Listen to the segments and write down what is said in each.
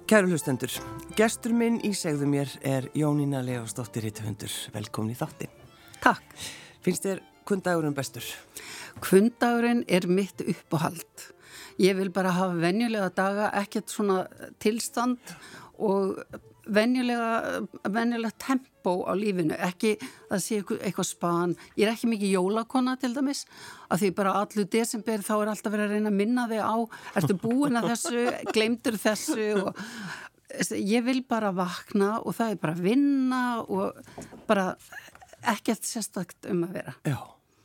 Kæru hlustendur, gestur minn í Segðu mér Jónína Leósdóttir rithöfundur. Velkomin í þáttinn. Takk. Finnst þér kvöldagurinn bestur? Kvöldagurinn mitt uppáhald. Ég vil bara hafa venjulega daga, ekkert svona tilstand og venjulega tempó á lífinu, ekki að sé eitthvað span. Ég ekki mikið jólakona til dæmis, að því bara allur desember þá alltaf verið að reyna að minna þig á, ertu búin að þessu, gleymdur þessu og ég vil bara vakna og það bara vinna og bara ekkert sérstakt að vera. Já.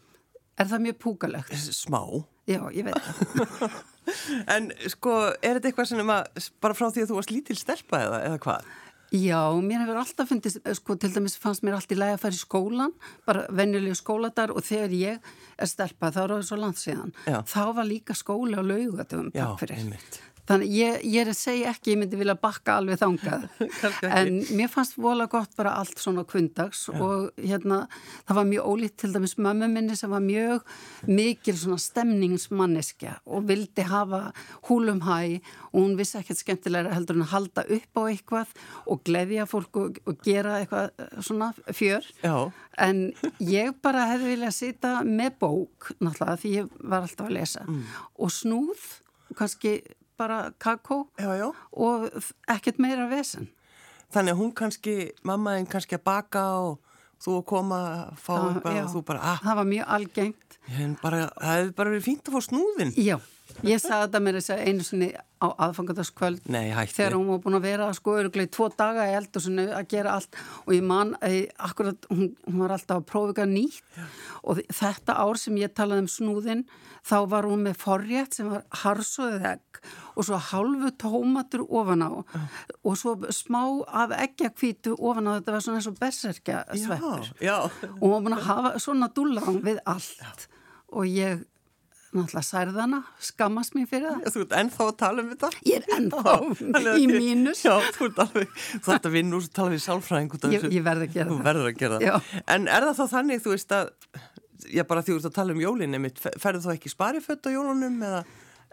Það mjög púkalegt? Smá. Já, ég veit það. En sko, þetta eitthvað sem bara frá því að þú varst lítil stelpa eða hvað? Já, mér hefur alltaf fundist, sko, til dæmis fannst mér allt í lagi að fara í skólan, bara venjulegu skóladar og þegar ég stelpa, þá það svo langt síðan, þá var líka skóli á Laugadöfum, takk fyrir. Einmitt. Þannig ég segi ekki, ég myndi vilja bakka alveg þangað, en mér fannst vola gott bara allt svona kvundags og það var mjög ólíkt til dæmis mömmu minni sem var mjög mikil svona stemningsmanneskja og vildi hafa húlum hæ og hún vissi ekkert skemmtilega heldur en að halda upp á eitthvað og gleðja fólk og gera eitthvað svona fjör. Já. En ég bara hefði viljað sita með bók, náttúrulega, því ég var alltaf að lesa og snúð, kannski bara kakó og ekkert meira vesen. Þannig að hún kannski, mammaðin kannski að baka og þú að koma að fá eitthvað og þú bara það var mjög algengt. Það hefði bara verið fínt að fá snúðin. Já, ég sagði þetta mér þess að einu sinni á aðfangadagskvöld þegar hún var búin að vera sko örugglega 2 daga í eldhúsinu að gera allt og ég man akkurat hún var alltaf að prófa eitthvað nýtt og þetta ár sem ég talaði snúðin þá var hún með forrétt sem var harsoðið egg og svo hálfu tómatur ofan á og svo smá af eggjahvítu ofan á, þetta var svona eins og berserkja sveppur og hún var búin að hafa svona dúllan við allt og ég náttúrulega særðana, skammast mér fyrir það. Þú ert ennþá að tala þetta? Ég ennþá í mínus. Já, þú ert að vinna úr að tala við sálfræðing út af þessu. Ég verð að gera það. Þú verður að gera það. Já. En það þá þannig, þú veist að, já bara því þú ert að tala jólin, ferðu þú ekki sparifött á jólunum eða?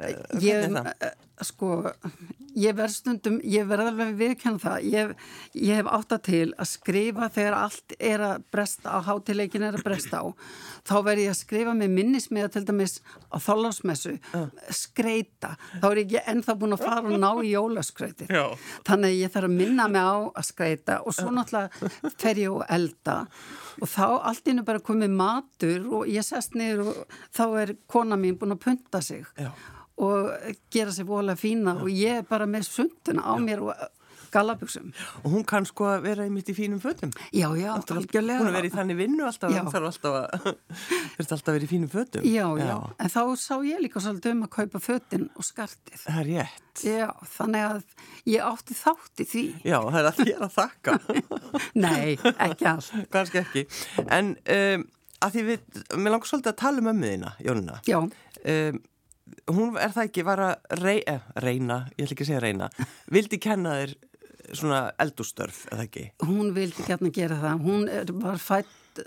Ég verð alveg viðkenna það. Ég hef átt að til að skrifa þegar allt að bresta á, hátíðleikin að bresta á. Þá verð ég að skrifa með minnismiða til dæmis á Þorláksmessu, skreita. Þá ég ekki ennþá búin að fara og ná í jólaskreitið. Þannig að ég þarf að minna mig á að skreita og svo náttúrulega fer ég og elda. Og þá allt innu bara komið matur og ég sest niður og þá kona mín búin að punta sig. Já. Og gera sér voðalega fína og ég bara með sunduna á mér og gallabuxum. Og hún kann sko að vera einmitt í fínum fötum. Já, algjörlega. Hún verið í þannig vinnu alltaf, hún þarf alltaf að vera í fínum fötum. Já. En þá sá ég líka svolítið að kaupa fötin og skartið. Það rétt. Já, þannig að ég átti þátt í því. Já, það að þér að þakka. Nei, ekki allt. Kannski ekki. En að því mér langar svolítið að tala ömmu þína, Jónína. Já. Hún það ekki, var að reyna, ég ætla ekki að segja reyna, vildi kenna þér svona eldhússtörf, eða ekki? Hún vildi gætna gera það. Hún var fædd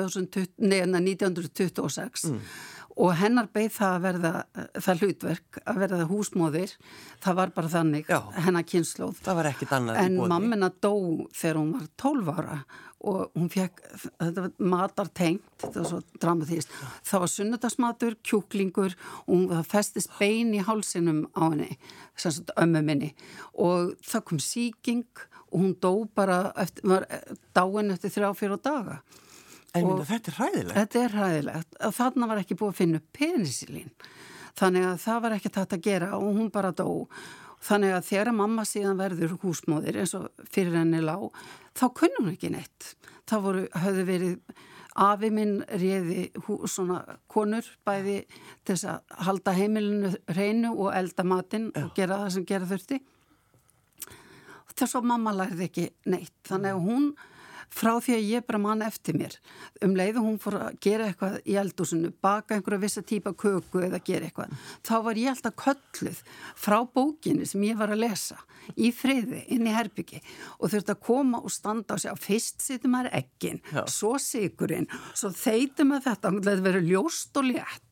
1926 og hennar beið það að verða það hlutverk, að verða húsmóðir. Það var bara þannig, hennar kynslóð. Það var ekkit annað í boði. En mammina dó þegar hún var 12 ára og hún fekk, þetta var matartengt, þetta var svo dramatíst. Það var sunnudagsmatur, kjúklingur og það festist bein í hálsinum á henni, sem sagt ömmu minni. Og það kom sýking og hún dó bara, var dáin eftir 3-4 daga. En þetta hræðilegt? Þetta hræðilegt. Þarna var ekki búið að finna penicillin. Þannig að það var ekki hægt að gera og hún bara dó. Þannig að þegar mamma síðan verður húsmóðir eins og fyrir henni lá, þá kunni hún ekki neitt. Það höfðu verið, afi minn réði svona konur bæði til þess að halda heimilinu hreinu og elda matinn og gera það sem gera þurfti. Þess að mamma lærði ekki neitt. Þannig að hún frá því að ég bara man eftir mér leið og hún fór að gera eitthvað í eldhúsinu, baka einhverja vissa típa köku eða gera eitthvað, þá var ég alltaf kölluð frá bókinni sem ég var að lesa í friði inn í herbyggi og þurfti að koma og standa á sig. Fyrst situm maður eggin, svo sykurinn, svo þeytum maður þetta, það verður ljóst og létt.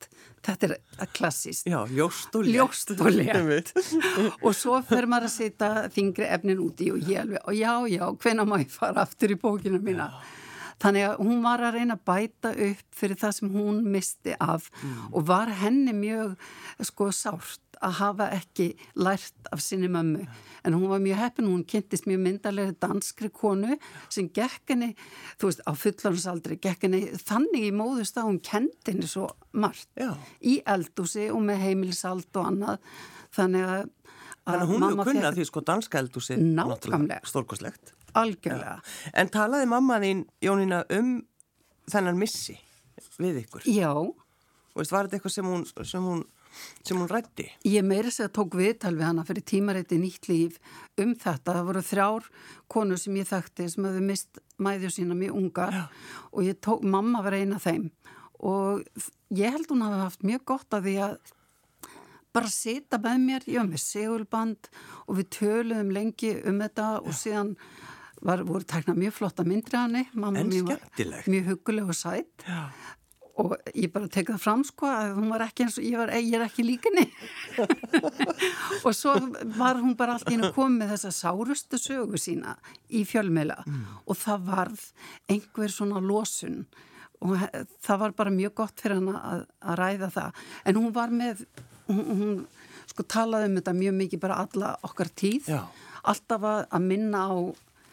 Þetta er klassíst. Já, ljóst og létt. Ljóst og létt. Og svo fer maður að setja þingri efnin úti og ég alveg, og já, hvenær má ég fara aftur í bókina mína? Þannig að hún var að reyna að bæta upp fyrir það sem hún misti af og var henni mjög sárt að hafa ekki lært af sinni mömmu. En hún var mjög heppin, hún kynntist mjög myndarlegri danskri konu sem gekk henni, þú veist, á fullorðinsaldri, gekk henni þannig í móðust að hún kendi henni svo margt. Já. Í eldhúsi og með heimilishald og annað. Þannig að hún hefur kunnað því danska eldhúsi nákvæmlega stórkostlegt. Algjörlega. Já. En talaði mamma þín, Jónína, þennan missi við ykkur? Já. Og veist, var þetta eitthvað sem hún ræddi? Ég meira segja tók viðtal við hana fyrir tímariti Nýtt líf þetta. Það voru 3 konur sem ég þekkti sem hefðu mist mæður sína mjög ungar. Já. Og mamma var ein af þeim og ég held hún hafi haft mjög gott af því að bara sita með mér, ég var með segulband og við töluðum lengi þetta og síðan voru teknað mjög flotta myndri af henni. Mamma mín var mjög hugguleg og sætt. Já. Og ég bara tek það fram að hún var ekki eins og ég er ekki líkinni. Og svo var hún bara allt í einu komið með þessa sárustu sögu sína í fjölmiðla og það varð einhver svona losun og það var bara mjög gott fyrir hana að ræða það. En hún var með, hún talaði þetta mjög mikið bara alla okkar tíð. Já. Alltaf að minna á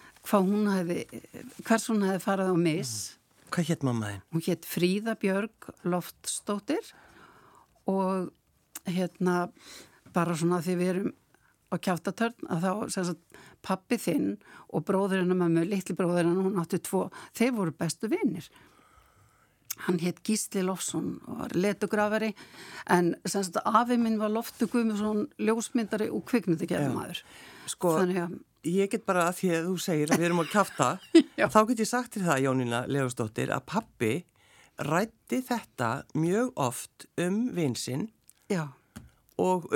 hvers hún hefði farið á mis. Hvað hét mamma þín? Hún hét Fríða Björg Loftsdóttir og bara svona því við erum á Kjaftatörn að þá pabbi þinn og bróðurinn og mömmu, litli bróðurinn, hún átti 2, þeir voru bestu vinir. Hann hét Gísli Loftsson og var letugrafari en afi minn var Loftur Guðmundsson ljósmyndari og kvikmyndagerðarmaður. Þannig að ég get bara að því að þú segir að við erum að kjafta þá get ég sagt til það, Jónína Leósdóttir, að pabbi ræddi þetta mjög oft vinsinn og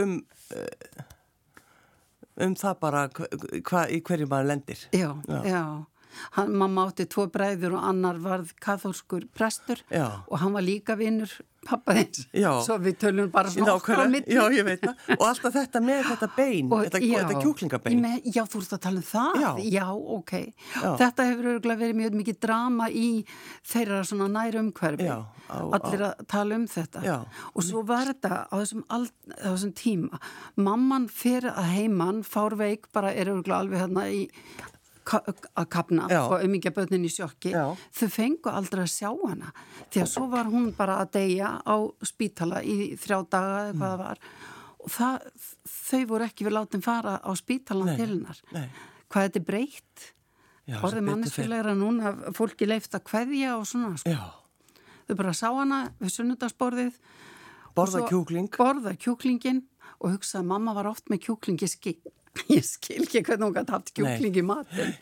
það bara í hverju maður lendir. Já. Mamma átti 2 bræður og annar varð kaþólskur prestur og hann var líka vinur pappa þins. Svo við tölum bara svona okkur á milli. Já, ég veit það. Og alltaf þetta með þetta bein, þetta kjúklingabein. Já, þú ert að tala það? Já, ok. Já. Þetta hefur örgulega verið mjög mikið drama í þeirra svona nærumhverfi. Allir að tala þetta. Já. Og svo var þetta á þessum tíma. Mamman fer að heiman, fárveik, bara örgulega alveg hérna að kapna og umíkja börnin í sjokki. Þau fengu aldrei að sjá hana því að svo var hún bara að deyja á spítala í 3 daga eða hvað það var og þau voru ekki við látin fara á spítalan til hennar. Hvað þetta er breytt orðið manneskilegra núna fólki leyft að kveðja og svona þau bara sá hana við sunnudagsborðið borða kjúklingin og hugsa að mamma var oft með kjúklingi ég skil ekki hvernig hún gæti haft kjúkling í matinn.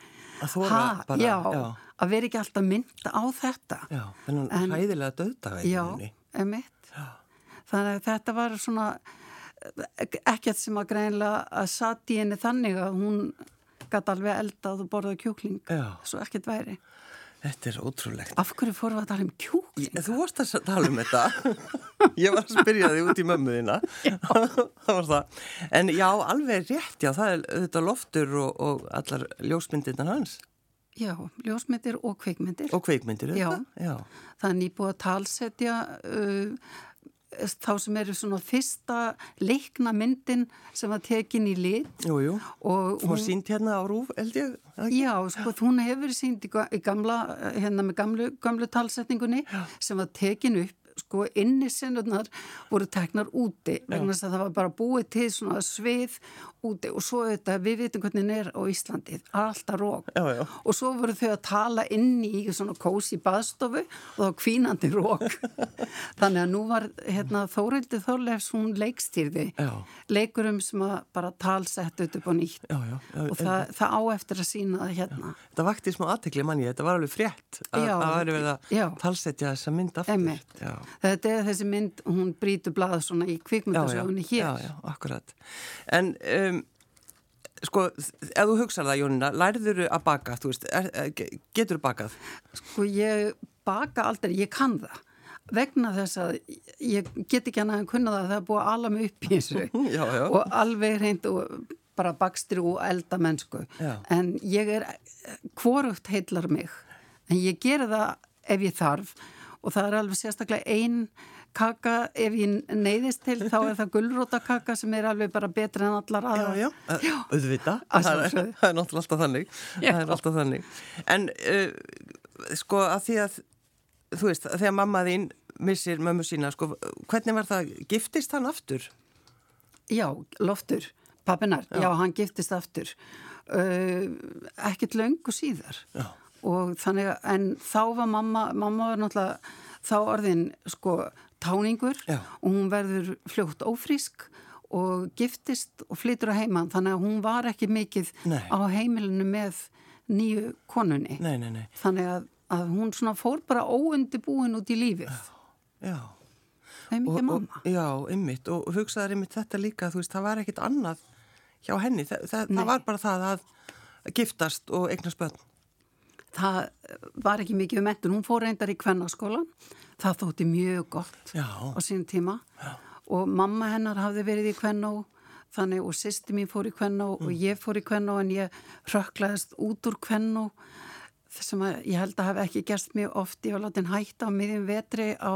Að vera ekki alltaf mynda á þetta. Já, þennan hæðilega dauðdaga. Já, emitt. Þannig að þetta var svona ekkert sem að greinilega að satt í henni þannig að hún gæti alveg eldað og borðað kjúkling. Svo ekkert væri. Þetta er ótrúlegt. Af hverju fórum við að tala kjúkling? Þú varst að tala þetta. Ég var að spyrja þig út í mömmu þína. Það var það. En já, alveg rétt, það er þetta Loftur og allar ljósmyndirnar hans. Já, ljósmyndir og kvikmyndir. Og kvikmyndir, þetta? Já. Það er nýbúið að talsetja þá sem eru svona fyrsta leikna myndin sem var tekin í lit. Jú. Og hún sýnt hérna á RÚV, held ég? Já, hún hefur verið sýnt í gamla, hérna með gamlu talsetningunni sem var tekin upp innisennurnar voru teknar úti vegna þess að það var bara búið til svona svið úti og svo þetta, við vitum hvernig á Íslandi, alltaf rók og svo voru þau að tala inn í svona kósi baðstofu og þá hvínandi rók þannig að nú var Þórhildur Þorleifs hún leikstýrði leikurum sem að bara talsett upp á nýtt og það á eftir að sýna það hérna. Það vakti smá athygli manni, þetta var alveg frétt að væri verið að talsetja þessa mynd aftur. Þetta er þessi mynd, hún brýtur blað svona í kvikmyndasögunni hér. Já, akkurat. En ef þú hugsar það, Jónína, lærður að baka, þú veist, getur þú bakað? Ég baka aldrei, ég kann það. vegna þess að ég get ekki annað en kunna það er búið að ala mig upp í þessu já. Og alveg hreint og bara bakstri og eldamennsku en ég hvorugt heillar mig en ég gera það ef ég þarf og það alveg sérstaklega ein kaka, ef ég neyðist til þá það gulrótakaka sem alveg bara betra en allar aðra. Já, auðvitað. Það er náttúrulega alltaf þannig. Það er alltaf þannig. En sko að því að, þú veist, þegar mamma þín missir mömmu sína, sko, hvernig var það, giftist hann aftur? Já, Loftur, pappinar, já, hann giftist aftur. Ekkert löngu síðar. Já. Og þannig að, en þá var mamma var náttúrulega þá orðin, sko, táningur og hún verður fljótt ófrísk og giftist og flytur á heimann þannig að hún var ekki mikið á heimilinu með nýju konunni. Nei. Þannig að hún svona fór bara óundibúin út í lífið. Já. Það er mikið mamma. Já, einmitt og hugsaður einmitt þetta líka, þú veist, það var ekkit annað hjá henni. Það var bara það að giftast og eignast börn. Það var ekki mikið menntun. Hún fór reyndar í kvennaskólan. Það þótti mjög gott á sínum tíma. Já. Og mamma hennar hafði verið í kvennó þannig og systir mín fór í kvennó og ég fór í kvennó en ég hrökklaðist út úr kvennó sem að ég held að hafi ekki gerst mjög oft. Ég var látin hætta á miðjum vetri á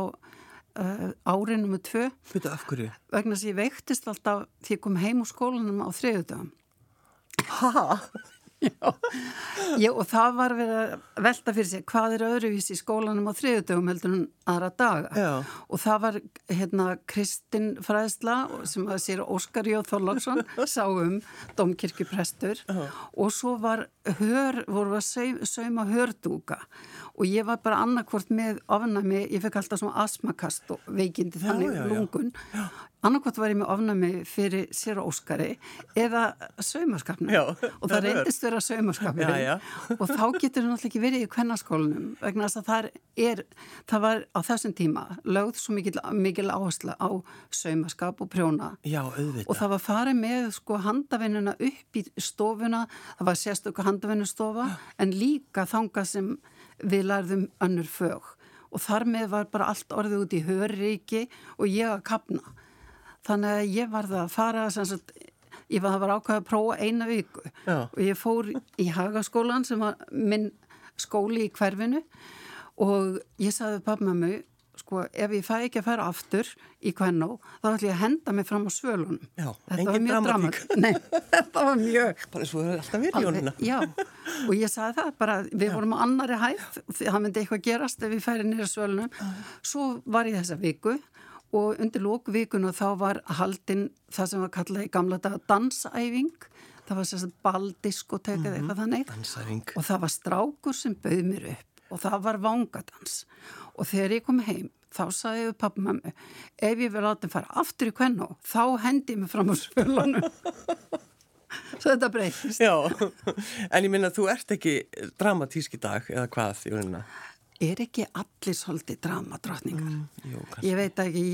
ári nummer 2. Veitu af hverju? Vegna þess að ég veiktist alltaf því ég kom heim úr skólanum á þriðjudögum. Ha? Já, og það var verið að velta fyrir sig hvað öðruvísi í skólanum á þriðjudögum heldur en aðra daga og það var Kristin fræðsla sem að sér Óskar J. Þorláksson sá dómkirkjuprestur og svo voru að sauma hördúka og ég var bara annarkvort með ofnæmi, ég fekk alltaf svona astmakast og veikindi þannig lungun annarkvort var ég með ofnæmi fyrir sér Óskari eða saumaskapnum og það reyndist vera saumaskapnum og þá getur það náttúrulega ekki verið í kvennaskólanum vegna þess að það var á þessum tíma lögð svo mikil áhersla á saumaskap og prjóna og það var farið með sko handavinnuna upp í stofuna, það var sérstök handavinnustofa en líka þangað sem við lærðum önnur fög og þar með var bara allt orðið út í hörríki og ég að kafna. Þannig að ég var það að fara, ég var ákveð að prófa 1 viku og ég fór í Hagaskólan sem var minn skóli í hverfinu og ég sagði pappmömmu, sko, ef ég fæ ekki að fara aftur í kvennó, þá ætla ég að henda mig fram á svölunum. Já, engin dramatík. Nei, þetta var mjög. Bara svo er alltaf verið Jónína. Já, og ég sagði það bara, við vorum á annari hæð, það myndi eitthvað gerast ef við færi niður svölunum. Svo var ég þessa viku og undir lókvikuna þá var haldin það sem var kallað í gamla daga dansæfing. Það var sérst baldiskotek eða eitthvað þannig. Dansæfing. Og það var strákur sem bauð mér upp og það var vangadans. Og þegar ég kom heim, þá sagði ég við pappamömmu, ef ég vil láta fara aftur í kvennó, þá hendi ég mig fram á svölunum. Svo þetta breytist. Já, en ég minna, þú ert ekki dramatísk í dag, eða hvað, Jónína? Er ekki allir svolítið dramadrottningar? Jú, kannski. Ég veit ekki,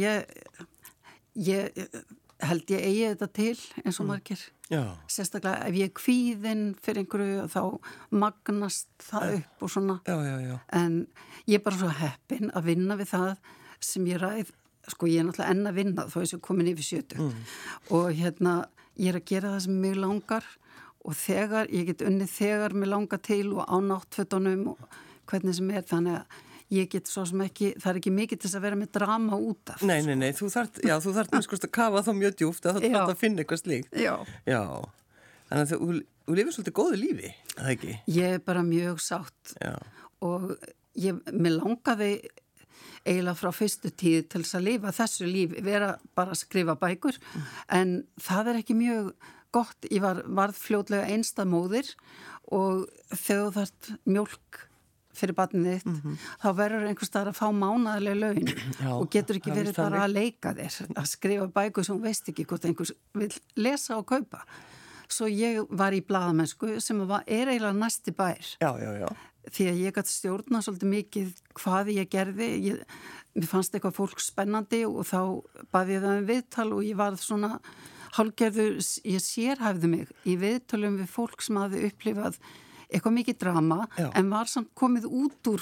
ég held ég eigi þetta til eins og margir. Já. Sérstaklega ef ég er kvíðinn fyrir einhverju þá magnast það upp og svona. Já. En ég er bara svo heppin að vinna við það sem ég ræð, sko ég er náttúrulega enn að vinna þó ég sé komin yfir 70. Og ég er að gera það sem mig langar og ég get unnið þegar mig langar til og á náttfötunum og hvernig sem er þannig að ég get svo sem ekki, það er ekki mikið til þess að vera með drama út af. Nei, þú þarft að kafa þá mjög djúpt að þú þarft að finna eitthvað slíkt. Já. Þannig að þú lifir svolítið góðu lífi, að það ekki? Ég er bara mjög sátt. Já. Og mér langaði eiginlega frá fyrstu tíð til þess að lifa þessu lífi, vera bara að skrifa bækur, en það er ekki mjög gott. Ég varð fljótlega einstæð móðir og þegar þú þarft mjólk fyrir barnið þitt, þá verður einhvers staðar að fá mánaðarlega laun og getur ekki verið bara að leika þér, að skrifa bækur sem veist ekki hvort einhvers vil lesa og kaupa. Svo ég var í blaðamennsku sem er eiginlega næsti bær. Já. Því að ég gæti stjórna svolítið mikið hvað ég gerði. Mér fannst eitthvað fólk spennandi og þá baði ég það viðtal og ég var svona hálfgerður, ég sérhæfði mig í viðtölum við fólk sem hafði upplifað eitthvað mikið drama en var samt komið út úr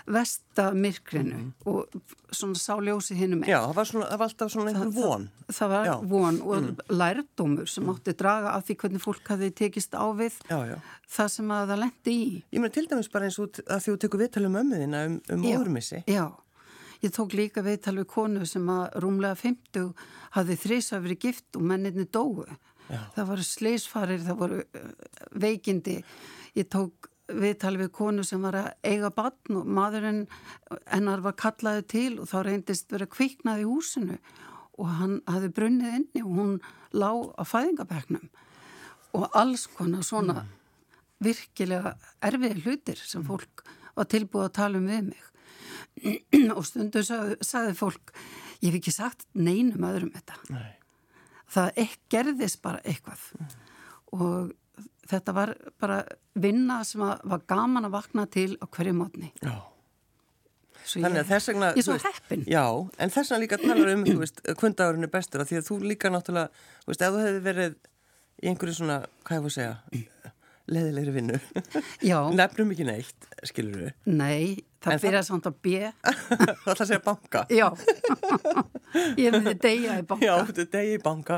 versta myrkrinu og svona sá ljósi hinum Já, það var alltaf svona einhver von. Það var von og lærdómur sem átti draga af því hvernig fólk hafði tekist á við það sem að það lenti í. Ég meina til dæmis bara eins og að þú tekur viðtal mömmu þína móðurmissi. Já, ég tók líka viðtal við konu sem að rúmlega 50 hafði þrisvar verið gift og mennirni dóu. Það voru slysfarir, það voru veikindi. Ég tók viðtal við konu sem var að eiga barn og maðurinn hennar var kallaði til og þá reyndist verið kviknað í húsinu og hann hafði brunnið inni og hún lá á fæðingabekknum og alls konar svona virkilega erfiðir hlutir sem fólk var tilbúið að tala við mig og stundum sagði fólk ég hef ekki sagt neinum öðrum þetta. Nei. Það gerðist bara eitthvað og þetta var bara vinna sem var gaman að vakna til á hverju mótni. Já. Þannig að þess vegna... Ég er svo heppin. Já, en þess vegna líka talar þú veist, kvöndagurinn bestur því að þú líka náttúrulega, þú veist, ef þú hefði verið í einhverju svona, hvað ég voru að segja, leiðilegri vinnu. Já. Nefnum ekki neitt, skilur við. Nei, það byrjaði samt að B. Það ætla að segja banka. Já. Ég myndi deyja í banka. Já, þú myndi deyja í banka.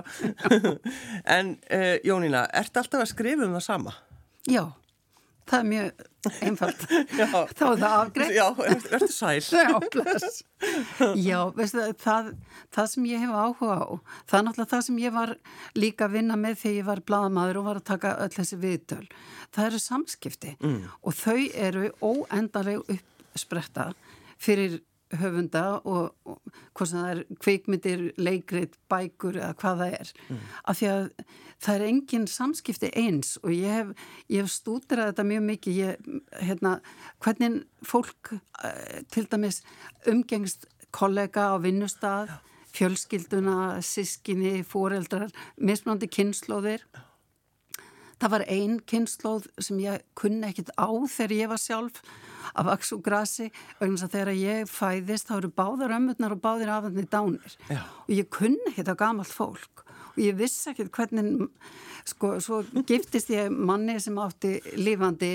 En Jónína, ertu alltaf að skrifa það sama? Já, það er mjög einfalt. Þá er það afgreitt. Já, ertu sæl. Já, bless. Já, veistu það sem ég hef áhuga á, það er náttúrulega það sem ég var líka að vinna með þegar ég var blaðamaður og var að taka öll þessi viðtöl. Það eru samskipti og þau eru óendanleg uppspretta fyrir höfunda og hvað sem það er kvikmyndir, leikrit, bækur eða hvað það er. Af því að það er engin samskipti eins og ég hef stúderað þetta mjög mikið. Hvernig fólk til dæmis umgengst kollega á vinnustað, fjölskylduna, systkini, foreldrar, mismunandi kynslóðir. Það var ein kynslóð sem ég kunni ekkit á þegar ég var sjálf að vaks úr grasi vegna þess að þegar ég fæðist þá eru báðar ömmurnar og báðir afarnir dánir og ég kunni ekkit á gamalt fólk og ég vissi ekkit hvernig svo giftist ég manni sem átti lifandi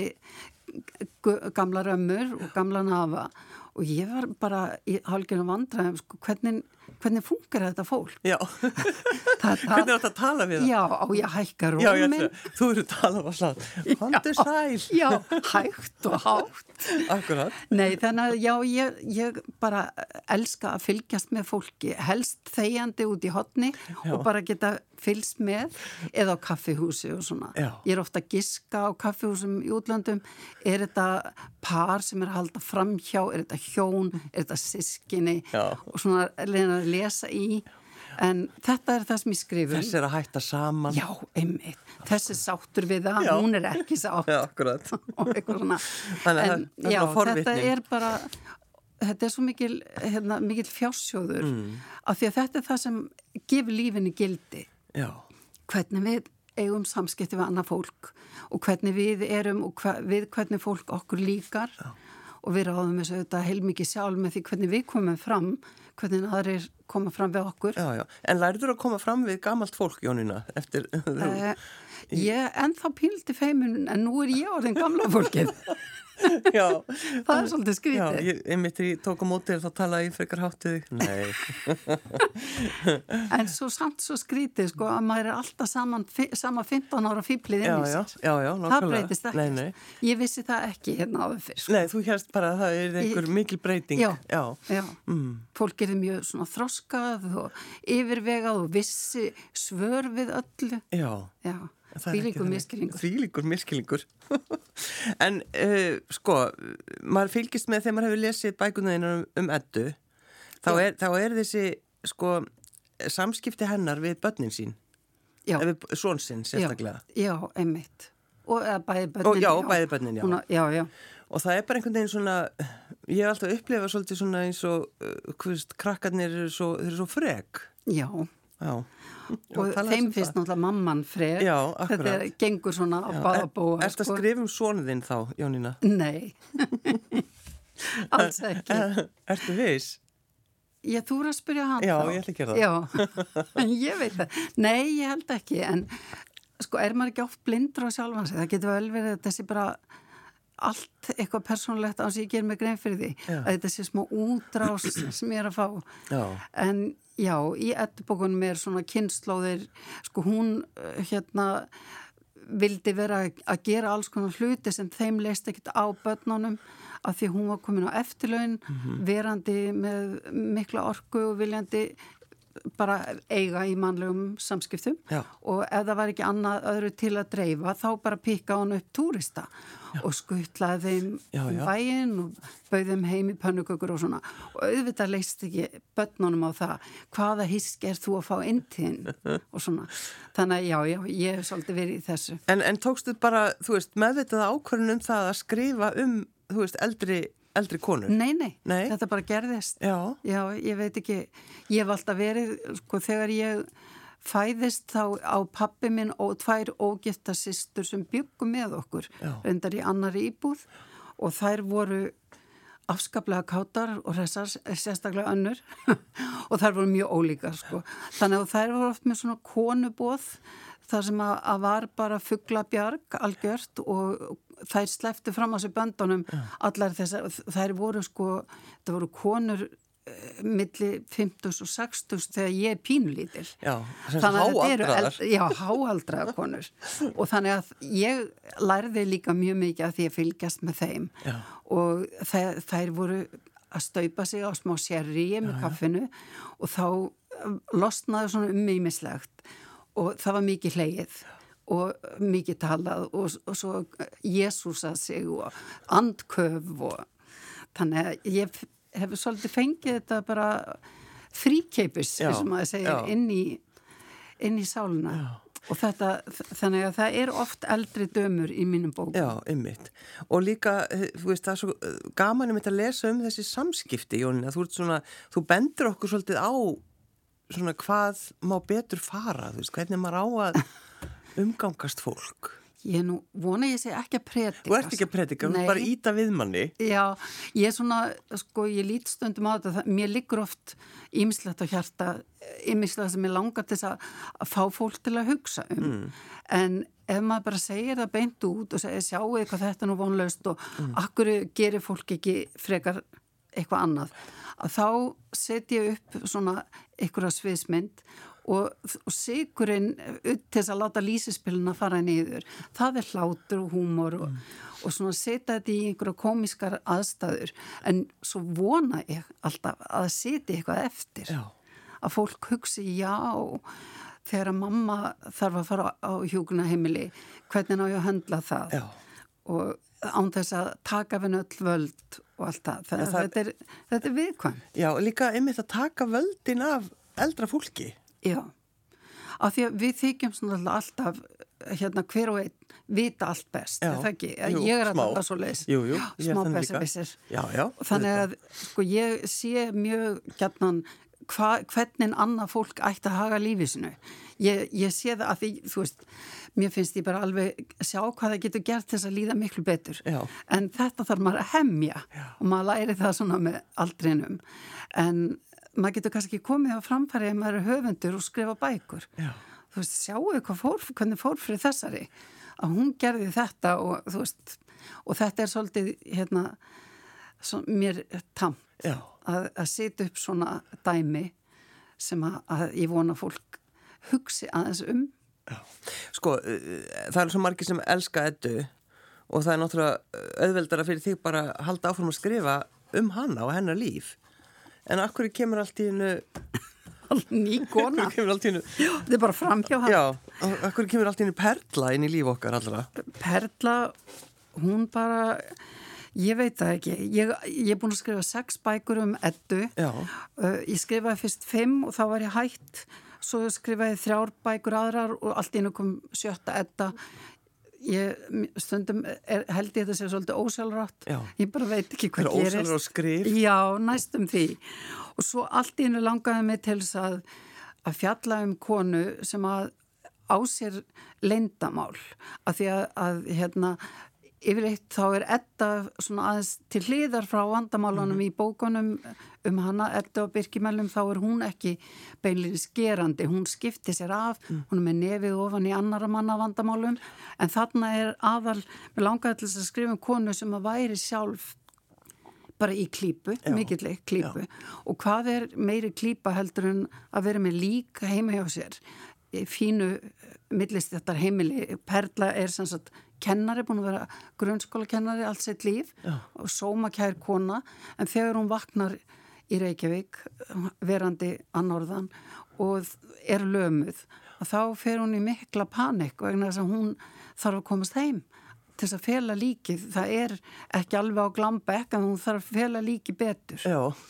gamlar ömmur og gamla nafa og ég var bara í hálfgerðum vandræðum hvernig funkar þetta fólk? Já, hvernig er þetta að tala við það? Já, á ég hækka róminn. Já, þú eru að tala á slátt. Handu sæl. Já, hægt og hátt. Akkurat. Nei, þannig að já, ég bara elska að fylgjast með fólki, helst þegjandi út í hotni og bara geta fylgst með eða á kaffihúsi og svona. Já. Ég er ofta að giska á kaffihúsum í útlöndum. Er þetta par sem er að halda framhjá? Er þetta hjón? Er þetta systkini? Já. Og svona að lesa í. En þetta er það sem ég skrifum. Þessi er að hætta saman. Já, einmitt. Þessi sáttur við það, hún er ekki sátt. Já, akkurat. Og eitthvað svona. En já, þetta er bara... Þetta er svo mikil fjársjóður af því að þetta er það sem gefur lífinni gildi. Já. Hvernig við eigum samskipti við annað fólk og hvernig við erum og hvernig fólk okkur líkar og við ráðum þessu auðvitað heilmikið sjálf með því hvernig við komum fram, hvernig aðrir koma fram við okkur. Já, já. En lærður að koma fram við gamalt fólk, Jónína, eftir... Ég ennþá píldi feimun en nú er ég orðin gamla fólkið. Já. Það er svolítið skrítið. Já, einmitt þegar ég tók á móti þá talaði ég frekar hátt við þig. Nei. En samt svo skrítið sko að maður er alltaf sama 15 ára fíplið inn í sér. Já, nákvæmlega. Það breytist ekki. Nei. Ég vissi það ekki hérna áður fyrr. Sko. Nei, þú hérst bara að það er einhver mikil breyting. Já. Fólk er mjög svona þroskað og yfirvegað og vissi svör við öllu. Já. Þvílíkur miskilningur. En sko, maður fylgist með þegar maður hefur lesið bækurnar Eddu, þá er þessi sko samskipti hennar við börnin sín, við son sinn sérstaklega. Já, einmitt. Og bæði börnin. Og bæði börnin, já. Og það er bara einhvern veginn svona, ég hef alltaf upplifað svolítið svona eins og, krakkarnir þeir eru svo frek. Já. Og þeim finnst náttúrulega mamman frek. Já, akkurat. Þetta gengur svona á báða bóa. Ertu að skrifa sonuð þinn þá, Jónína? Nei. Alls ekki. Ertu viss? Þú eru að spyrja hann Já, ég ætla að gera það. Já, ég veit það. Nei, ég held ekki, en sko, er maður ekki oft blindur á sjálfan sig? Það getur vel verið að þessi bara allt eitthvað persónulegt á sem ég ger mig grein fyrir því að þetta sé smá útrás sem ég að fá en já, í Eddubókunum svona kynslóðir sko hún vildi vera að gera alls konar hluti sem þeim leist ekkert á börnunum af því hún var komin á eftirlaun verandi með mikla orku og viljandi bara eiga í mannlegum samskiptum og ef það var ekki annað öðru til að dreifa þá bara pikka hún upp túrista og skuttlaði þeim bæinn og bauð þeim heim í pönnukökur og svona og auðvitað leist ekki börnunum á það hvaða hisk þú að fá inn til þinn og svona þannig að já, ég hef svolítið verið í þessu En tókstu bara, þú veist, meðvitað ákvörðun það að skrifa þú veist, eldri konur? Nei, þetta bara gerðist. Já, ég veit ekki, ég hef alltaf verið, sko, þegar ég fæðist þá á pabbi minn og 2 ógifta systur sem bjuggu með okkur, reyndar í annarri íbúð og þær voru afskaplega kátar og hressar, sérstaklega önnur og þær voru mjög ólíkar, sko. Þannig að þær voru oft með svona konuboð þar sem að var bara fuglabjarg algjört og þær slepptu fram á sig böndunum allar þessar, þær voru sko það voru konur milli 50 og 60 þegar ég pínulítil þannig að þetta eru háaldraðar konur og þannig að ég lærði líka mjög mikið að því að fylgjast með þeim og þær voru að staupa sig á smá sherry með kaffinu og þá losnaði svona ýmislegt og það var mikið hlegið og mikið talað og svo Jesúsa sig og andköf og þannig að ég hef svolítið fengið þetta bara fríkeipis sem maður segir inn í sáluna og þetta, þannig að það er oft eldri dömur í mínum bókum. Já, einmitt. Og líka, þú veist, það er svo gaman að lesa þessi samskipti, Jónína, þú bendur okkur svolítið á svona hvað má betur fara, þú veist, hvernig maður á að umgangast fólk. Ég nú vona ég sé ekki að predika. Þú ert ekki að predika, þú bara íta við manni. Já, ég svona, sko, ég lít stundum á þetta, mér liggur oft ýmislegt á hjarta, ýmislegt sem ég langar til að fá fólk til að hugsa en ef maður bara segir það beint út og segir sjáu hvað þetta nú vonlaust og akkur gerir fólk ekki frekar eitthvað annað, að þá setja ég upp svona einhverja sviðsmynd og sigurinn til þess að láta lýsispiluna fara niður. Það er hlátur og húmor og svona setja þetta í einhverja komískar aðstæður en svo vona ég alltaf að setja eitthvað eftir. Að fólk hugsi þegar mamma þarf að fara á hjúkrunarheimili, hvernig á ég að höndla það og án þess að taka við öll völd og allt það. Þetta er viðkvæmt. Já, líka einmitt að taka völdin af eldra fólki. Já, af því að við þykjum svona alltaf hver og einn vita allt best, er það ekki? Ég er alltaf svo leis. Smá besservissir. Og þannig að sko, ég sé mjög gjarnan hvernig annað fólk ætti að haga lífið sinu. Ég sé það að því, þú veist, mér finnst ég bara alveg sjá hvað það getur gert þess að líða miklu betur. En þetta þarf maður að hemja og maður læri það svona með aldrinum. En maður getur kannski ekki komið á framfæri ef maður er höfundur og skrifa bækur. Þú veist, sjáu hvernig fór fyrir þessari að hún gerði þetta og þú veist, og þetta er svolítið mér tamt að setja upp svona dæmi sem að ég vona fólk hugsi aðeins Sko, það er svo margir sem elska Eddu og það er náttúrulega auðveldara fyrir þig bara að halda áfram að skrifa hana og hennar líf. En akkur kemur allt í hennu ný kona þetta er bara framhjá hann akkur kemur allt í hennu Perla inn í líf okkar allra. Perla, hún bara ég veit það ekki, ég er búin að skrifa 6 bækur Eddu ég skrifaði fyrst 5 og þá var ég hætt svo skrifaði 3 bækur aðrar og allt í hennu kom 7. Edda stundum held ég þetta sé svolítið ósjálfrátt ég bara veit ekki hvað gerist ósjálfrátt skrif næstum því og svo allt í hennu langaði mig til þess að fjalla konu sem að á sér leyndamál af því að yfirleitt þá Edda svona aðeins til hliðar frá vandamálunum í bókunum hana, Edda og Birkimellum, þá hún ekki beinlega skerandi, hún skipti sér af, hún með nefið ofan í annara manna vandamálum, en þarna aðal, mér langaði til þess að skrifa konu sem að væri sjálf bara í klípu, mikilvæg klípu og hvað meiri klípa heldur en að vera með lík heima hjá sér fínu millistéttar heimili. Perla sem sagt kennari, búin að vera grunnskólakennari allt sitt líf og sómakær kona, en þegar hún vaknar í Reykjavík verandi að norðan og lömuð, þá fer hún í mikla panik vegna þess að hún þarf að komast heim til þess að fela líkið. Það ekki alveg á glambekk, en hún þarf að fela líkið betur.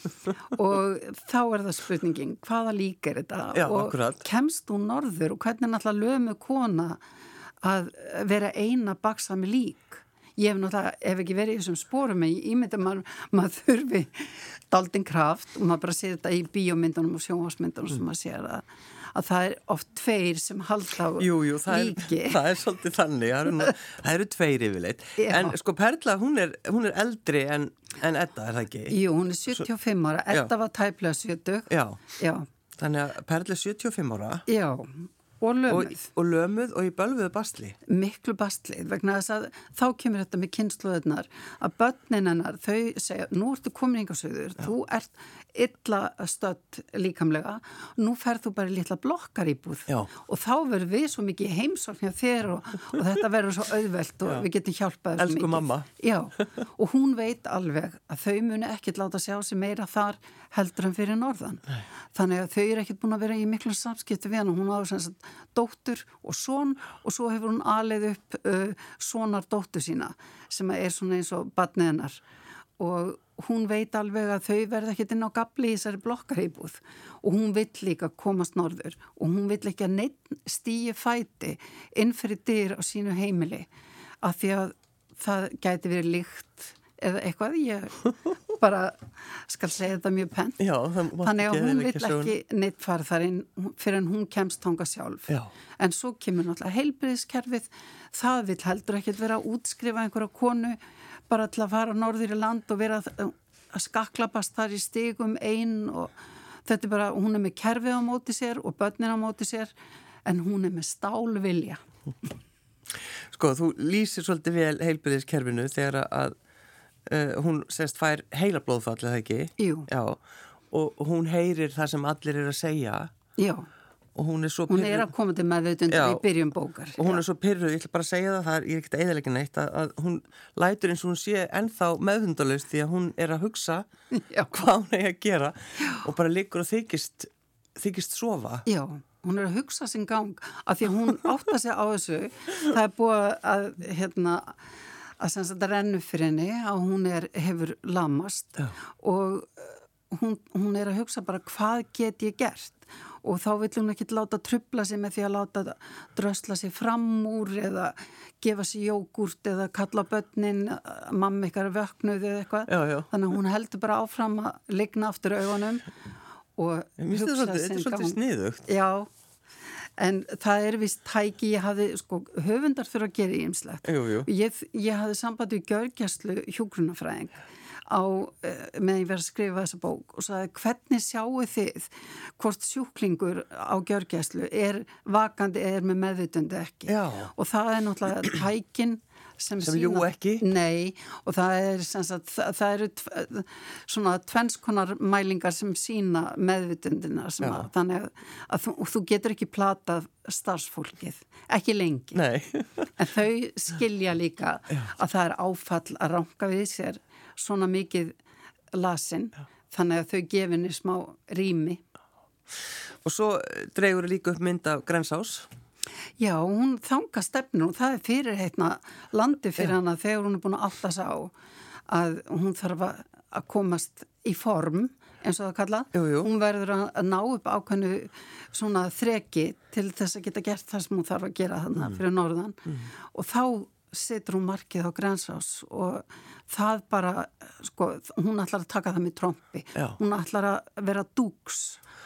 Og þá það spurningin, hvaða lík þetta? Og akkurat. Kemst hún norður og hvernig náttúrulega lömu kona að vera eina baksa með lík? Ég náttúrulega, ekki verið í þessum sporum, en ég ímynda maður þurfi daldinn kraft og maður bara sér þetta í bíómyndunum og sjónvarsmyndunum sem maður sér að það oft tveir sem halda á líki. Það svolítið þannig, það eru tveir yfirleitt. En sko Perla, hún er eldri en Edda, það ekki? Jú, hún 75 ára, Edda var tæplega 70. Já. Þannig að Perla 75 ára. Já. Og lömuð. Og lömuð og í bölvuðu bastli. Miklu bastli, vegna þess að þá kemur þetta með kynslóðunar, að börnin hennar, þau segja, nú ertu komin hingað suður, þú ert illa stödd líkamlega, nú ferð þú bara í litla blokkaríbúð og þá verður við svo mikið heimsókn hjá þér og þetta verður svo auðvelt og við getum hjálpað þessu mikið. Elsku mamma. Já, og hún veit alveg að þau muni ekkert láta sjá sig meira þar heldur en fyrir norðan. Þannig að þau ekkert búin að vera í miklu samskipti við hann og hún á sem sagt dóttur og son og svo hefur hún alið upp sonar dóttur sína sem svona eins og barnið hennar og hún veit alveg að þau verða ekkert inn á gafli í þessari blokkaríbúð og hún vill líka komast norður og hún vill ekki að neitt stíi fæti inn fyrir dyr á sínu heimili af því að það gæti verið líkt eða eitthvað, ég bara skal segja þetta mjög pennt. Þannig að hún vill ekki neitt fara þar inn fyrir en hún kemst þangað sjálf. En svo kemur náttúrulega heilbrigðiskerfið, það vill heldur ekkert vera að útskrifa einhverja konu bara til að fara norður í land og vera að skaklapast þar í stigum ein og þetta bara, hún með kerfið á móti sér og börnin á móti sér en hún með stálvilja. Sko, þú lýsir svolítið vel heilbrigðiskerfinu þegar að hún sérst fær heilablóðfall eða ekki? Jú. Já, og hún heyrir það sem allir að segja. Já. Og hún svo pirruð. Hún að koma til meðvitundar í byrjun bókar. Og hún svo pirruð, ég ætla bara að segja það, ég ekkert að eyðileggja neitt, að hún lætur eins og hún sé ennþá meðvitundalaust því að hún að hugsa hvað hún að gera og bara liggur og þykist sofa. Já. Hún að hugsa sinn gang af því að hún átta sig á þessu. Það búið að sem sagt að rennu fyrir henni að hún hefur lamast og hún að hugsa bara hvað get ég gert og þá vill hún ekki láta trubla sig með því að láta drösla sig fram úr eða gefa sig jógurt eða kalla börnin mamma ykkar vöknuð eða eitthvað. Þannig að hún heldur bara áfram að ligna aftur augunum og hugsa sinn gang. Þetta svolítið sniðugt. Já. En það vist tæki, ég hafði, höfundar þurfa að gera ýmislegt. Ég hafði samband við gjörgæslu hjúkrunarfræðing meðan ég verið að skrifa þessa bók og sagði hvernig sjáu þið hvort sjúklingur á gjörgæslu vakandi með meðvitundi ekki. Og það náttúrulega tækin sem jú ekki? Nei, og það sem sagt, það eru svona tvennskonar mælingar sem sína meðvitundina þannig að þú getur ekki platað starfsfólkið, ekki lengi. Nei. En þau skilja líka að það áfall að ranka við sér svona mikið lasin, þannig að þau gefinni smá rými. Og svo dregur líka upp mynd af Grensás. Já, hún þanga stefnu og það fyrir landi fyrir hana þegar hún búin að átta sig á að hún þarf að komast í form, eins og það kalla. Hún verður að ná upp ákveðnu svona þreki til þess að geta gert það sem hún þarf að gera þarna fyrir norðan og þá setur hún markið á Grensás og það bara, hún ætlar að taka það með trompi. Hún ætlar að vera dúks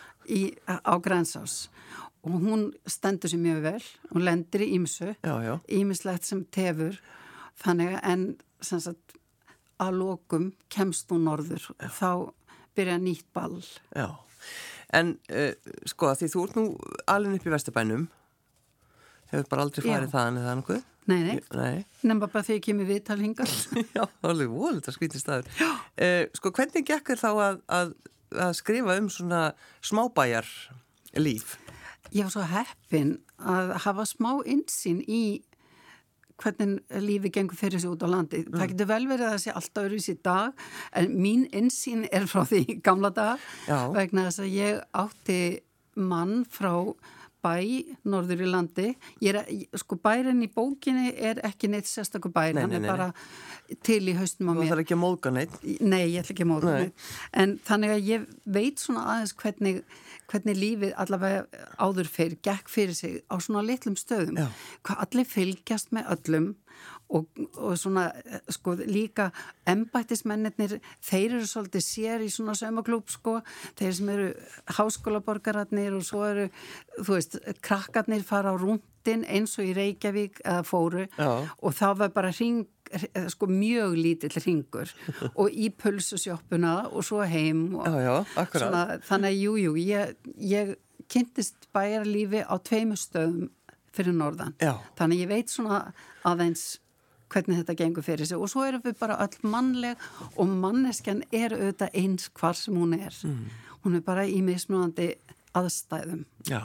á Grensás. Og hún stendur sér mjög vel, hún lendir í ýmsu, ýmislegt sem tefur Þannig en sem sagt að lokum kemst hún norður og þá byrja nýtt ball. Já, en sko því þú ert nú alveg upp í Vesturbænum, hefur bara aldrei farið þaðan eða nokkuð? Nei. Nefnum bara þegar ég kemur viðtal hingað. Já, alveg volið að skrítið staður. Sko hvernig gekk þér þá að skrifa svona smábæjar líf? Ég var svo heppin að hafa smá innsýn í hvernig lífi gengur fyrir sig út á landi. Það getur vel verið að það sé alltaf öðruvísi í dag, en mín innsýn frá því gamla dag, vegna þess að ég átti mann frá bæ norður í landi. Sko bærinn í bókinni ekki neitt sérstakur bær, hann bara til í haustum á mér. Það þarf ekki að móðga neitt? Nei, ég ætla ekki að móðga neitt. En þannig að ég veit svona aðeins hvernig lífið allavega áður fyrir, gekk fyrir sig á svona litlum stöðum. Hvað allir fylgjast með öllum og svona sko líka embættismennirnir, þeir eru svolítið sér í svona saumaklúbb sko, þeir sem eru háskólaborgararnir og svo eru, þú veist, krakkarnir fara á rúndin eins og í Reykjavík eða fóru og það var bara sko mjög lítill hringur og í pulsusjoppuna og svo heim og svona, þannig að jú, ég kynntist bæjarlífi á 2 stöðum fyrir norðan. Þannig ég veit svona aðeins hvernig þetta gengur fyrir sig og svo erum við bara öll mannleg og manneskjan auðvitað eins hvar sem hún er. Hún bara í mismunandi aðstæðum.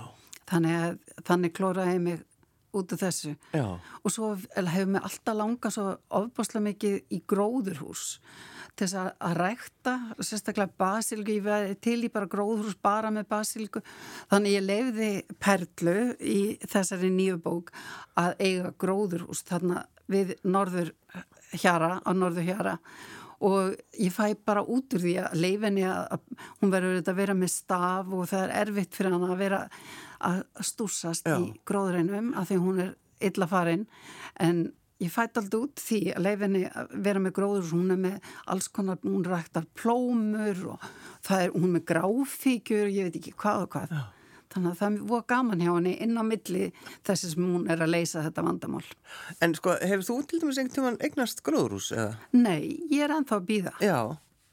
Þannig klóraði ég mig út af þessu. Og svo hefur mig alltaf langað svo ofboðslega mikið í gróðurhús til þess að rækta, sérstaklega basilíku, ég var til í bara gróðurhús bara með basilíku, þannig ég leyfði Perlu í þessari nýju bók að eiga gróðurhús þarna við Norðurhjara og ég fæ bara út úr því að leyfinni að hún verður að vera með staf og það erfitt fyrir hana að vera að stúsast í gróðureinum af því hún illa farin, en ég fætt alltaf út því að leyfinni að vera með gróður, hún með alls konar, hún ræktar plómur og hún með gráfíkjur, ég veit ekki hvað og hvað. Þannig að það var gaman hjá henni inn á milli þessi sem hún að leysa þetta vandamál. En sko, hefur þú til dæmis einhvern tímann eignast gróðurhús eða? Nei, ég ennþá að bíða. Já.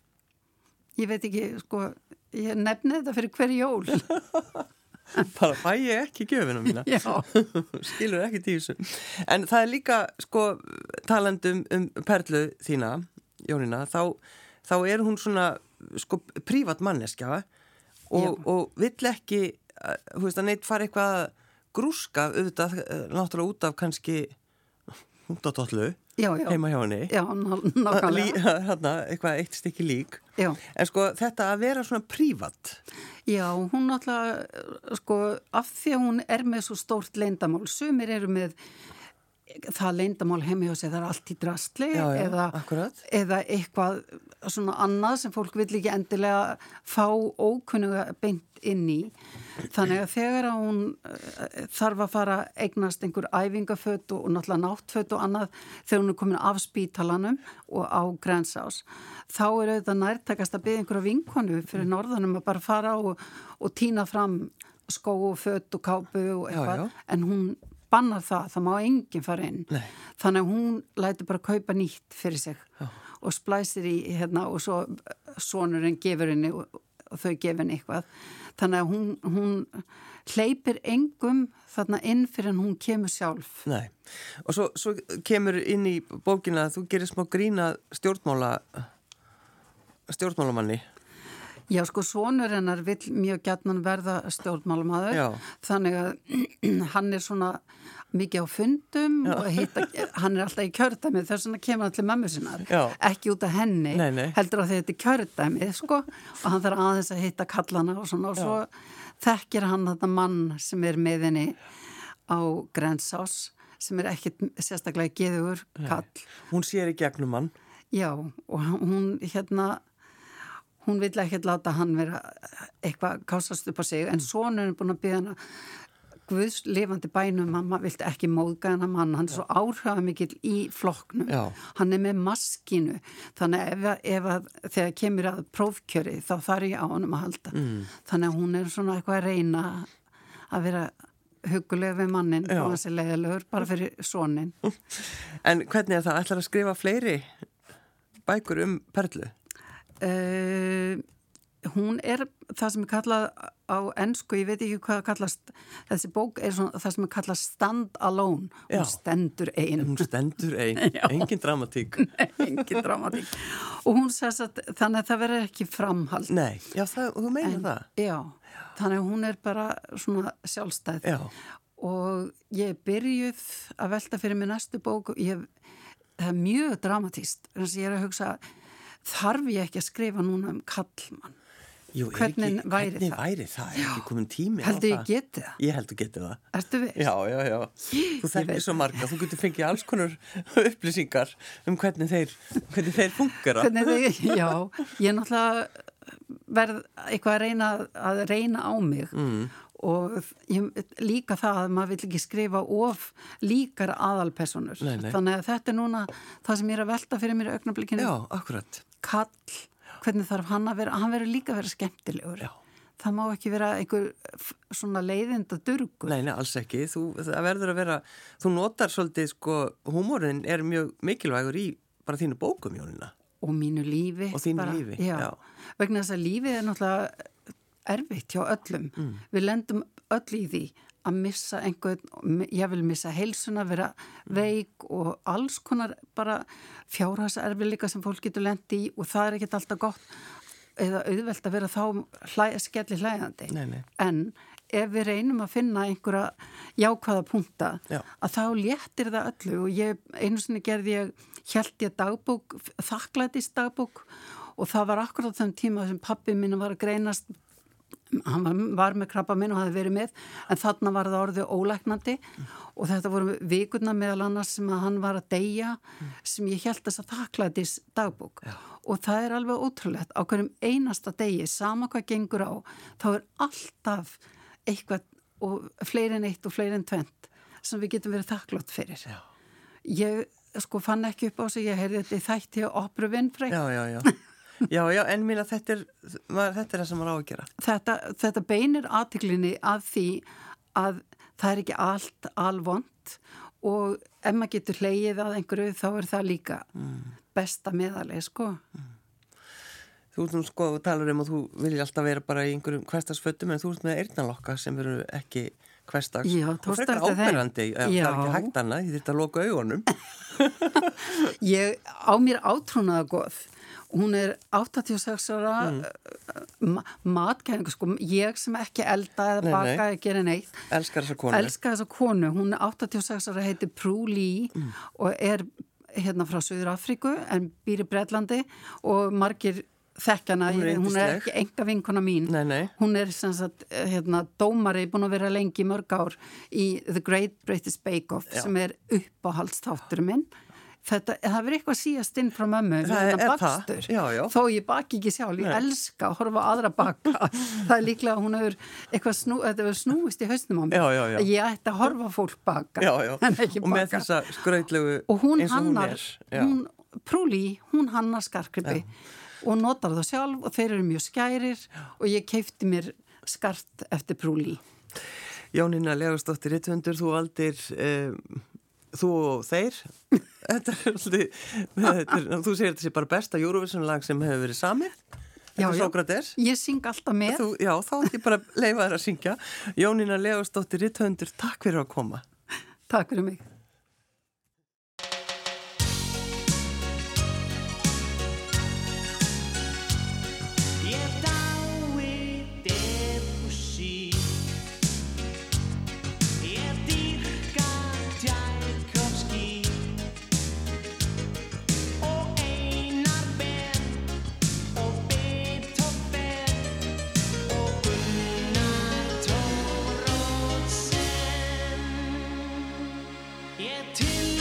Ég veit ekki, sko, ég nefni þetta fyrir hver jól. Bara fæ ég ekki gjöfina mína. Já. Skilur ekki tísu. En það líka, sko, talandum Perlu þína, Jónína, þá hún svona, sko, prívat manneskja og vill ekki, þú veist, að neitt fara eitthvað grúska auðvitað, náttúrulega út af kannski hundadollu heima hjá henni. Já, nákvæmlega. Eitthvað eitt stykki lík. Já. En sko, þetta að vera svona prívat. Já, hún náttúrulega, sko, af því að hún með svo stórt leyndamál, sumir eru með það leyndamál heima hjá sig, það allt í drastli eða eitthvað svona annað sem fólk vill ekki endilega fá ókunnuga beint inn í. Þannig að þegar hún þarf að fara eignast einhver æfingaföt og náttúrulega náttföt og annað þegar hún komin af spítalanum og á Grensás, þá auðvitað nærtækast að biðja einhverja vinkonu fyrir norðanum að bara fara og tína fram skó og föt og kápu og eitthvað, en hún bannar það má enginn fara inn. Nei. Þannig að hún lætur bara kaupa nýtt fyrir sig og splæsir í og svo sonurinn gefur henni og þau gefur henni eitthvað. Þannig að hún hleypir engum þarna inn fyrir en hún kemur sjálf. Nei. Og svo kemur inn í bókina að þú gerir smá grína stjórnmálamanni. Já, sko, sonur hennar vill mjög gjarnan verða stjórnmálamaður, þannig að hann svona mikið á fundum og hann alltaf í kjördæmið, þess vegna kemur hann til mömmu sinnar, ekki út af henni, heldur að þetta er kjördæmið, sko, og hann þarf aðeins að hitta kallana og svona, og svo þekkir hann þetta mann sem með henni á Grensás, sem ekkit sérstaklega geðugur kall. Hún sér í gegnum hann. Já, og hún vill ekkert láta hann vera eitthvað kásast upp á sig, en sonur búin að biðja hana Guðs lifandi bænum, mamma vilt ekki móðga hennar mann, hann svo áhrifamikill í flokknum, hann með maskínu, þannig ef þegar kemur að prófkjöri þá þarf ég á honum að halda, þannig að hún svona eitthvað að reyna að vera hugguleg við mannin og hans leiðilegur bara fyrir sonin. En hvernig það? Ætlar að skrifa fleiri bækur Perlu? Hún það sem kallað á ensku, ég veit ekki hvað kallast, þessi bók svona, það sem kallað stand alone. Hún stendur ein. Hún stendur ein, engin dramatík. Nei, engin dramatík. Og hún sagði að þannig að það verður ekki framhald. Nei, já, þú meinar það. Já, þannig að hún bara svona sjálfstæð. Já. Og ég byrjuð að velta fyrir mig næstu bók, það mjög dramatíst, þannig að ég að hugsa, þarf ég ekki að skrifa núna kallmann? Jú, hvernig væri það? Er ekki komin tími á það? Heldur ég geti það? Ég heldur geti það. Ertu viss? Já. Þú þekkir svo marga, þú getur fengið alls konar upplýsingar hvernig þeir fungera. Já, ég náttúrulega verð eitthvað að reyna á mig og líka það að maður vill ekki skrifa of líkar aðalpersonur. Nei. Þannig að þetta núna það sem ég að velta fyrir mér í augnablikinu. Já, akkurat. Kall, hvernig þarf hann að vera, hann verður líka að vera skemmtilegur. Já. Það má ekki vera einhver svona leiðinda durgur. Nei, alls ekki. Það verður að vera, þú notar svolítið, húmórin mjög mikilvægur í bara þínu bókum, Jónína. Og mínu lífi. Og þínu lífi, já. Vegna þess að lífið náttúrulega erfitt hjá öllum. Við lendum öll í því að missa einhvern, ég vil missa heilsuna, vera veik og alls konar bara fjárhagserfiðleika sem fólk getur lent í og það ekkert alltaf gott eða auðvelt að vera þá skelli hlægandi. Nei. En ef við reynum að finna einhverja jákvæða punkta, að þá léttir það öllu og einu sinni hélt ég dagbók, þakklætis dagbók og það var akkurat þann tíma sem pabbi minn var að greinast. Hann var með krabbamein og hafði verið með en þarna var það orðið ólæknandi og þetta voru vikurna meðal annars sem að hann var að deyja sem ég held þess að þakklætis dagbók og það alveg ótrúlegt á hverjum einasta degi, sama hvað gengur á þá alltaf eitthvað og fleiri en eitt og fleiri en tvennt sem við getum verið þakklátt fyrir. Ég fann ekki upp á sig, ég heyrði þetta í þætti á Opru Winfrey. Já, en mín að þetta er það sem maður á að gera. Þetta beinir athyglinni að því að það ekki allt alvont og ef maður getur hlegið að einhverju þá það líka besta meðalið, Þú talar og þú vilja alltaf vera bara í einhverjum hversdagsfötum en þú ert með eyrnalokka sem eru ekki hversdags og frekar áberandi, það ekki hægt annað, ég þurfti að loka augunum. Ég á mér átrúnaða góð. Hún 86 ára matkæðingu, ég sem ekki elda eða baka eða gera neitt. Elskar þessa konu. Hún 86 ára, heitir Prue Lee og frá Suður Afríku en býr í Bretlandi og margir þekkjana, hún ekki enga vinkona mín. Nei. Hún sem sagt, dómari, búin að vera lengi mörg ár í The Great British Bake Off sem uppáhaldsþáttur minn. Það verður eitthvað síast inn frá mömmu bakstur, þó ég baki ekki sjálf, ég elska að horfa aðra baka það líklega að hún hefur eitthvað snúist í hausnum á mig ég ætti að horfa fólk baka en ekki baka og með þessa skrautlegu og hún Prue Lee, hún hannar skarkribbi og notar það sjálf og þeir eru mjög skærir og ég keypti mér skart eftir Prue Lee. Jónína Leósdóttir rithöfundur, þú valdir þú og þeir þú segir þetta sé bara besta Eurovision lag sem hefur verið samið. Já, ég syng alltaf með. Þá ætti ég bara að leyfa þér að syngja. Jónína Leósdóttir rithöfundur, takk fyrir að koma. Takk fyrir mig. Till